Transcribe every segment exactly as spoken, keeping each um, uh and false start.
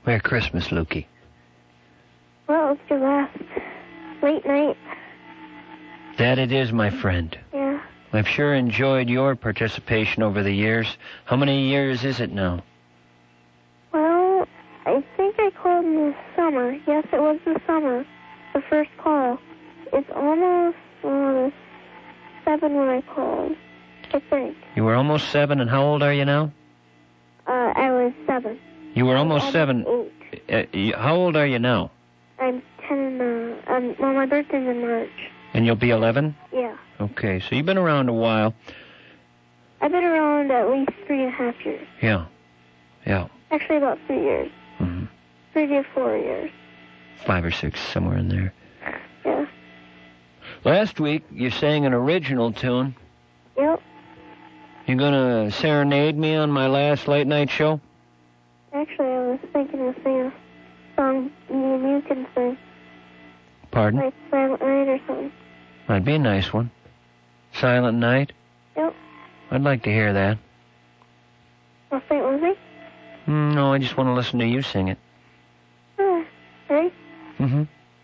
Merry Christmas, Lukey. Well, it's your last late night. That it is, my friend. Yeah. I've sure enjoyed your participation over the years. How many years is it now? Well, I think I called in the summer. Yes, it was the summer. The first call. It's almost uh, seven when I called, I think. You were almost seven, and how old are you now? Uh, I was seven. You were almost, almost seven. Eight. Uh, how old are you now? I'm ten. Uh, um, well, my birthday's in March. And you'll be eleven? Yeah. Okay, so you've been around a while. I've been around at least three and a half years. Yeah. Yeah. Actually, about three years. Mm-hmm. Three to four years. Five or six, somewhere in there. Yeah. Last week, you sang an original tune. Yep. You gonna serenade me on my last late night show? Actually, I was thinking of singing a song me and you can sing. Pardon? Like Silent Night or something. Might be a nice one. Silent Night? Yep. I'd like to hear that. I'll sing it with me? Mm, no, I just want to listen to you sing it. Uh, ready? Mm-hmm.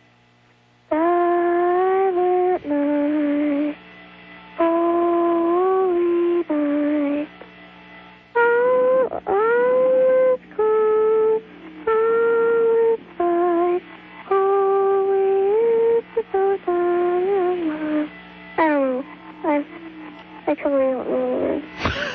Silent night, holy night, all, all is calm, all is bright, holy is the dawn of light. I don't know. I, I totally don't know the words.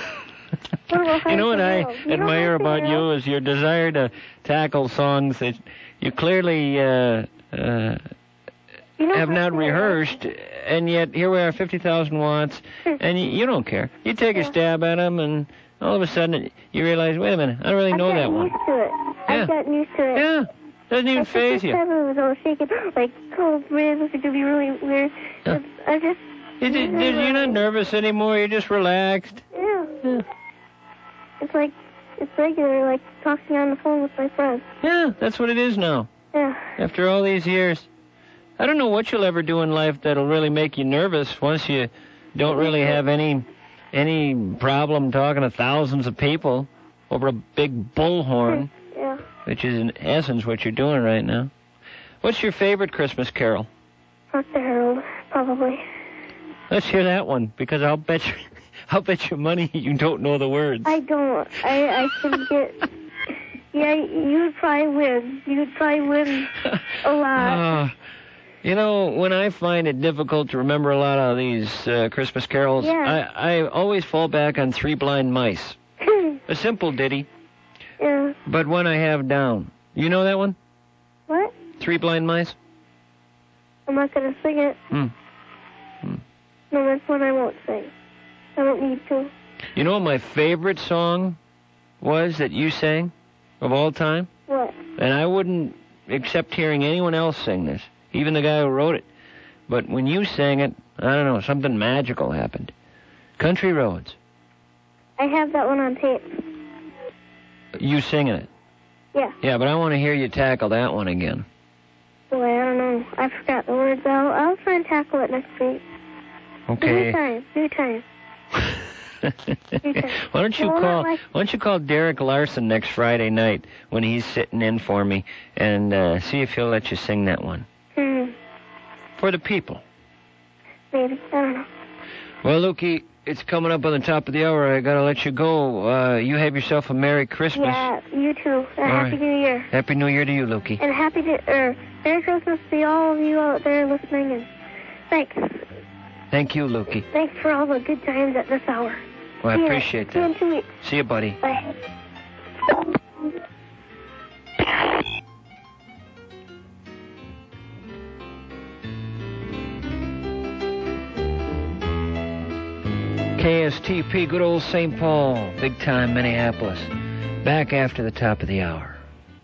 You know what I you admire about you is your desire to tackle songs that you clearly uh, uh, you know have not rehearsed, and yet here we are, fifty thousand watts, and you, you don't care. You take a stab at them, and all of a sudden you realize, wait a minute, I don't really know that one. I've gotten used to it. Yeah. I've gotten used to it. Yeah, doesn't even phase you. I was all shaking, like, cold ribs. It could be really weird. Yeah. I just... You just, you're not nervous anymore. You're just relaxed. Yeah. Yeah. It's like, it's regular, like talking on the phone with my friends. Yeah, that's what it is now. Yeah. After all these years. I don't know what you'll ever do in life that'll really make you nervous once you don't really have any any problem talking to thousands of people over a big bullhorn, Yeah. which is in essence what you're doing right now. What's your favorite Christmas carol? Hark the Herald, probably. Let's hear that one, because I'll bet you, I'll bet you money you don't know the words. I don't. I, I can get... Yeah, you would probably win. You would probably win a lot. Uh, you know, when I find it difficult to remember a lot of these uh, Christmas carols, Yeah. I, I always fall back on Three Blind Mice. A simple ditty, Yeah. but one I have down. You know that one? What? Three Blind Mice? I'm not going to sing it. Hmm. Hmm. No, that's one I won't sing. I don't need to. You know what my favorite song was that you sang of all time? What? And I wouldn't accept hearing anyone else sing this, even the guy who wrote it. But when you sang it, I don't know, something magical happened. Country Roads. I have that one on tape. You singing it? Yeah. Yeah, but I want to hear you tackle that one again. Boy, I don't know. I forgot the words. I'll, I'll try and tackle it next week. Okay. New time. New time. Why don't you Well, call like- Why don't you call Derek Larson next Friday night when he's sitting in for me and uh, see if he'll let you sing that one Hmm. for the people. Maybe. I don't know. Well, Lukey, it's coming up on the top of the hour. I gotta let you go. Uh, you have yourself a Merry Christmas. Yeah, you too. And All Happy right. New Year. Happy New Year to you, Lukey. And happy to, er, Merry Christmas to all of you out there listening. And thanks. Thank you, Lukey. Thanks for all the good times at this hour. Well, I See ya. appreciate See you in that. two weeks. See you, buddy. Bye. K S T P, good old Saint Paul, big time Minneapolis. Back after the top of the hour.